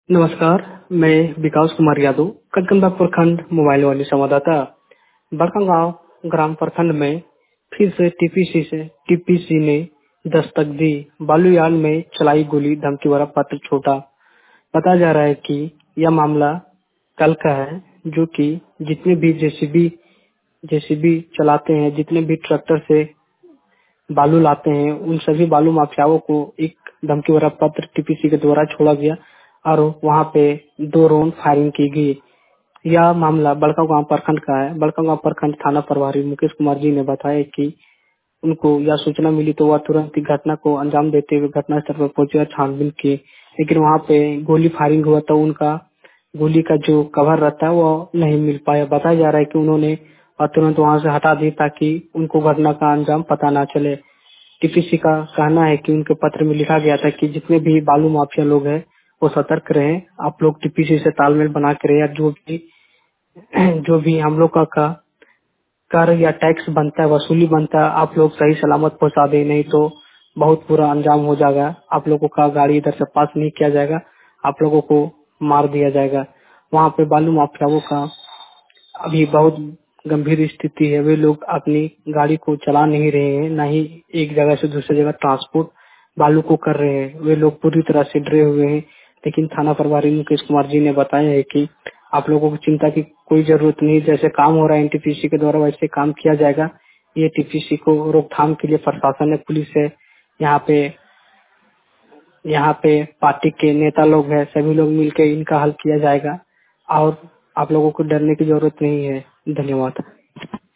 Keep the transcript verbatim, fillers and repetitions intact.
नमस्कार, मैं विकास कुमार यादव, कटकमदा प्रखंड मोबाइल वाली संवाददाता। बड़कागांव ग्राम प्रखंड में फिर से टीपीसी से टीपीसी ने दस्तक दी। बालूयान में चलाई गोली, धमकी भरा पत्र छोटा। बताया जा रहा है कि यह मामला कल का है, जो कि जितने भी जेसीबी जेसीबी चलाते हैं, जितने भी ट्रैक्टर से बालू लाते हैं, उन सभी बालू माफियाओं को एक धमकी भरा पत्र टीपीसी के द्वारा छोड़ा गया और वहां पे दो राउंड फायरिंग की गई। यह मामला बड़कागांव प्रखंड का है। बड़कागांव प्रखंड थाना प्रभारी मुकेश कुमार जी ने बताया कि उनको यह सूचना मिली तो वह तुरंत ही घटना को अंजाम देते हुए घटना स्थल पर पहुंचे और छानबीन की, लेकिन वहां पे गोली फायरिंग हुआ तो उनका गोली का जो कवर रहता है वो नहीं मिल पाया। बताया जा रहा है कि उन्होंने और तुरंत वहां से हटा दी ताकि उनको घटना का अंजाम पता ना चले। टीपीसी का कहना है कि उनके पत्र में लिखा गया था कि जितने भी बालू माफिया लोग हैं वो सतर्क रहें, आप लोग टीपीसी से तालमेल बना के रहे। जो भी जो भी हम लोग का, का कर या टैक्स बनता है, वसूली बनता है, आप लोग सही सलामत पहुंचा दे, नहीं तो बहुत बुरा अंजाम हो जाएगा। आप लोगों का गाड़ी इधर से पास नहीं किया जाएगा, आप लोगों को मार दिया जाएगा। वहाँ पे बालू माफियाओं का अभी बहुत गंभीर स्थिति है। वे लोग अपनी गाड़ी को चला नहीं रहे हैं, न ही एक जगह से दूसरी जगह ट्रांसपोर्ट बालू को कर रहे हैं। वे लोग पूरी तरह से डरे हुए हैं। लेकिन थाना प्रभारी मुकेश कुमार जी ने बताया है कि आप लोगों को चिंता की कोई जरूरत नहीं, जैसे काम हो रहा है एनटीपीसी के द्वारा वैसे काम किया जाएगा। ये टीपीसी को रोकथाम के लिए प्रशासन है, पुलिस है, यहाँ पे यहाँ पे पार्टी के नेता लोग हैं, सभी लोग मिलकर इनका हल किया जाएगा और आप लोगों को डरने की जरूरत नहीं है। धन्यवाद।